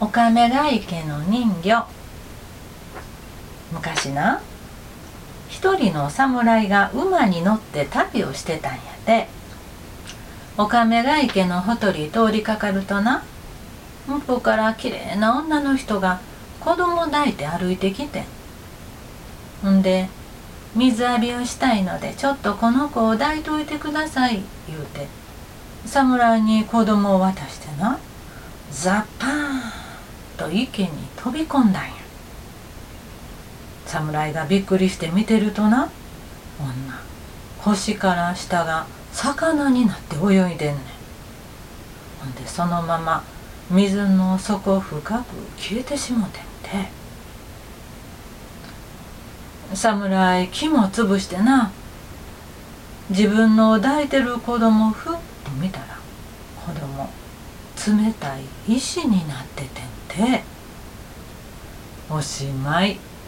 オカメガ池の人魚。昔な、一人の侍が馬に乗って旅をしてたんやて。オカメガ池のほとり通りかかるとな、向こうからきれいな女の人が子供抱いて歩いてきてんで、水浴びをしたいのでちょっとこの子を抱いといてください言うて、侍に子供を渡してな、ザッパーンと池に飛び込んだんや。侍がびっくりして見てるとな、女腰から下が魚になって泳いでんねん。ほんでそのまま水の底深く消えてしもてんて。侍気もつぶしてな、自分の抱いてる子供をふっと見たら、子供冷たい石になっててんて。おしまい。